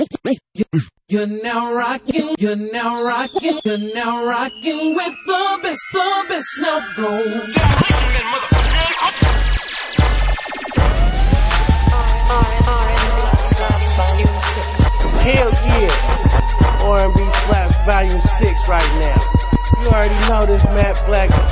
You're now rocking with the best, now go. Hell yeah, R&B Slaps Volume 6 right now. You already know this Matt Black